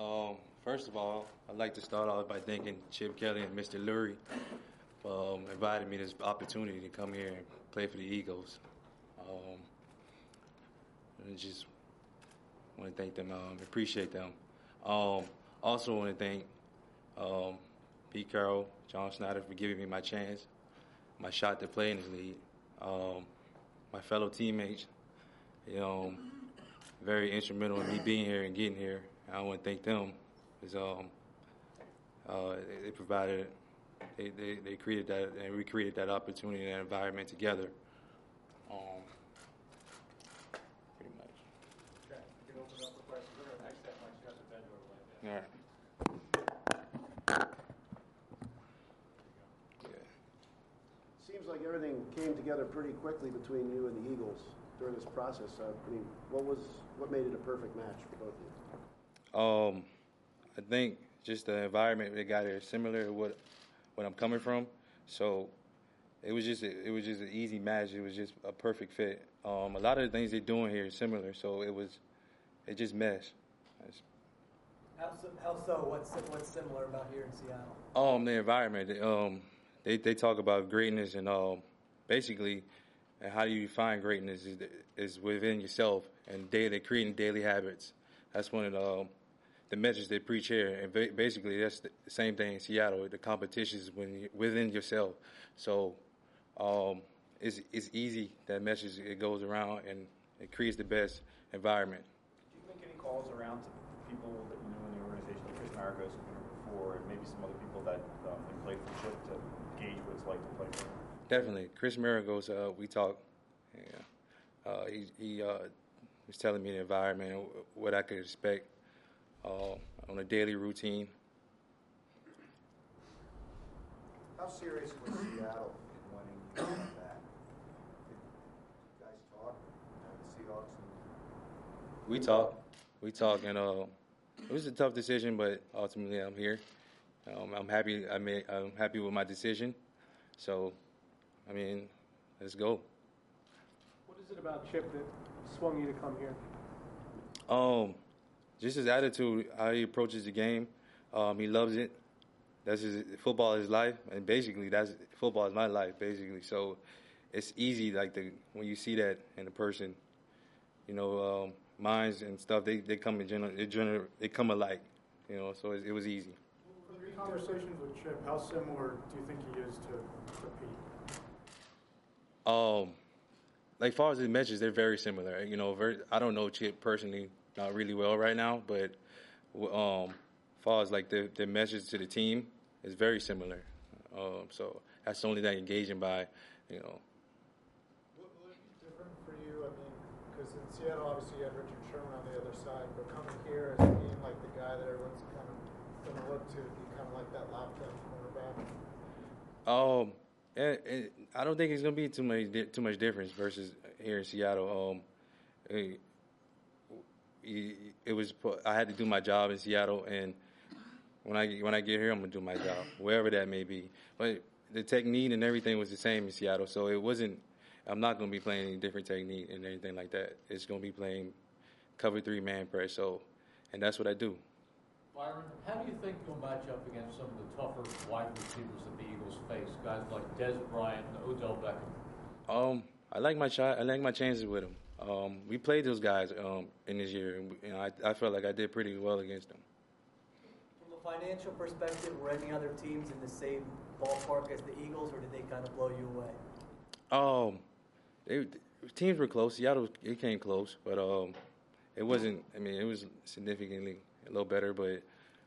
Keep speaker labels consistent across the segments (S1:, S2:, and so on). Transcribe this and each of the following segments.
S1: First of all, I'd like to start off by thanking Chip Kelly and Mr. Lurie for inviting me this opportunity to come here and play for the Eagles. And just want to thank them, appreciate them. Also want to thank Pete Carroll, John Snyder for giving me my chance, my shot to play in this league. My fellow teammates, very instrumental in me being here and getting here. I want to thank them because they provided, they created that, and we created that opportunity and that environment together. Pretty much.
S2: Okay, you can open it up for questions. We're going to next step. Mike's got the bed over like that.
S1: All right.
S3: Seems like everything came together pretty quickly between you and the Eagles during this process. I mean, what made it a perfect match for both of you?
S1: I think just the environment they got here is similar to what I'm coming from. So it was just an easy match. It was just a perfect fit. A lot of the things they're doing here is similar, so it just meshed.
S4: How so? What's similar about here in Seattle?
S1: The environment. They talk about greatness and basically, and how you define greatness is within yourself and they're creating daily habits. That's one of the messages they preach here, and basically that's the same thing in Seattle. The competition is within yourself. So it's easy, that message, it goes around and it creates the best environment.
S2: Do you make any calls around to people that you know in the organization, like Chris Maragos before, and maybe some other people that have played for Chip to gauge what it's like to play for him?
S1: Definitely. Chris Maragos, we talk. Yeah. He was telling me the environment, what I could expect on a daily routine.
S5: How serious was Seattle in winning that? Did you guys talk, the Seahawks?
S1: We talk, and it was a tough decision, but ultimately I'm here. I'm happy. I'm happy with my decision. So, I mean, let's go.
S6: What is it about Chip that swung you to come here?
S1: Just his attitude, how he approaches the game. He loves it. That's football is life, and basically football is my life, basically. So it's easy, when you see that in a person, minds and stuff, they come they come alike, So it was easy.
S7: From your conversations with Chip, how similar do you think he is to Pete?
S1: Like far as his messages, they're very similar. I don't know Chip personally, not really well right now, but far as the message to the team is very similar. So that's the only thing engaging by,
S7: What would it be different for you? I mean, because in Seattle, obviously, you had Richard Sherman on the other side, but coming here as being like the guy that everyone's kind of going to look to, be kind of like that lockdown cornerback.
S1: I don't think it's going to be too much difference versus here in Seattle. I had to do my job in Seattle, and when I get here, I'm gonna do my job, wherever that may be. But the technique and everything was the same in Seattle, so it wasn't. I'm not gonna be playing any different technique and anything like that. It's gonna be playing cover 3 man press. And that's what I do.
S8: Byron, how do you think you'll match up against some of the tougher wide receivers that the Eagles face, guys like Dez Bryant and Odell Beckham?
S1: I like my shot. I like my chances with them. We played those guys in this year, and I felt like I did pretty well against them.
S4: From a financial perspective, were any other teams in the same ballpark as the Eagles, or did they kind of blow you away?
S1: Teams were close. Seattle, it came close, but it wasn't. I mean, it was significantly a little better, but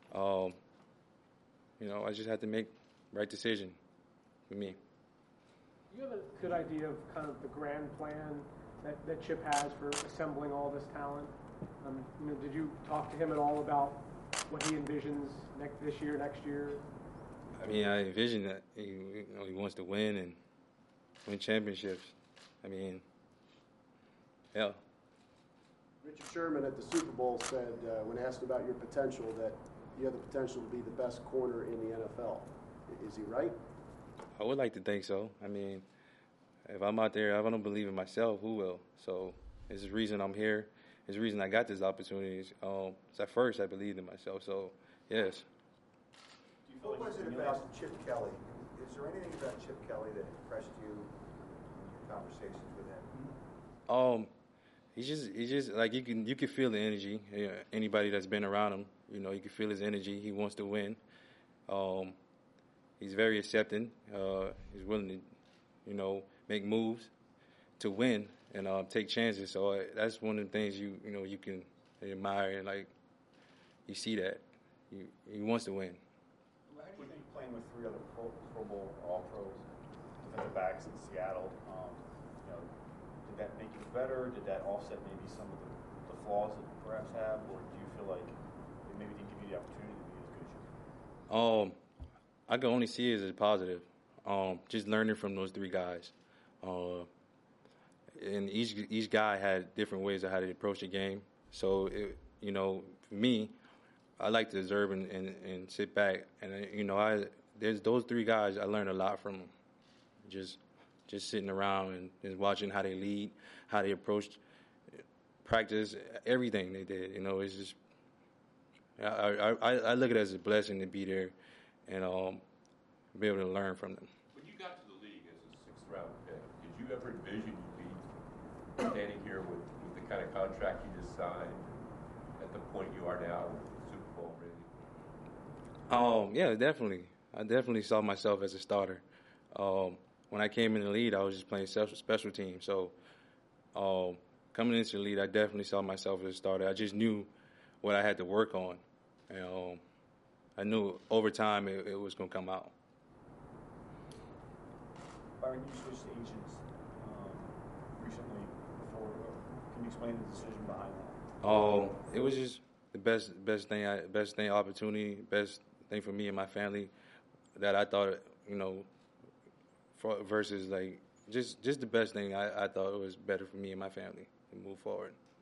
S1: I just had to make the right decision for me.
S6: Do you have a good idea of kind of the grand plan that Chip has for assembling all this talent? Did you talk to him at all about what he envisions this year, next year?
S1: I mean, I envision that he wants to win and win championships. I mean, yeah.
S3: Richard Sherman at the Super Bowl said, when asked about your potential, that you have the potential to be the best corner in the NFL. Is he right?
S1: I would like to think so. I mean, if I'm out there, if I don't believe in myself, who will? So it's the reason I'm here, is the reason I got this opportunity. At first I believed in myself. So yes.
S2: Do you feel
S5: What
S2: like
S5: was
S2: you
S5: it
S2: stimulate-
S5: about Chip Kelly? Is there anything about Chip Kelly that impressed you in your conversations with him?
S1: He's just like you can feel the energy. Anybody that's been around him, you can feel his energy. He wants to win. He's very accepting. He's willing to, make moves to win and take chances. So that's one of the things you can admire, and like you see that he wants to win.
S2: How do you think playing with three other Pro Bowl All-Pros, defensive backs in Seattle, did that make you better? Did that offset maybe some of the flaws that you perhaps have, or do you feel like it maybe didn't give you the opportunity to be as good as you could?
S1: I can only see it as a positive. Just learning from those three guys, and each guy had different ways of how to approach the game. So for me, I like to observe and sit back, and there's those three guys. I learned a lot from them. Just sitting around and watching how they lead, how they approach practice, everything they did. It's just I look at it as a blessing to be there and be able to learn from them.
S9: When you got to the league as a sixth-round pick, did you ever envision you'd be standing here with the kind of contract you just signed at the point you are now with the Super Bowl ring?
S1: Yeah, definitely. I definitely saw myself as a starter. When I came in the league, I was just playing special teams. So coming into the league, I definitely saw myself as a starter. I just knew what I had to work on. And I knew over time it was going to come out.
S2: Byron, you switched agents recently. Can you explain the decision behind that?
S1: It was just the best thing, opportunity, best thing for me and my family that I thought, versus like just the best thing. I thought it was better for me and my family to move forward.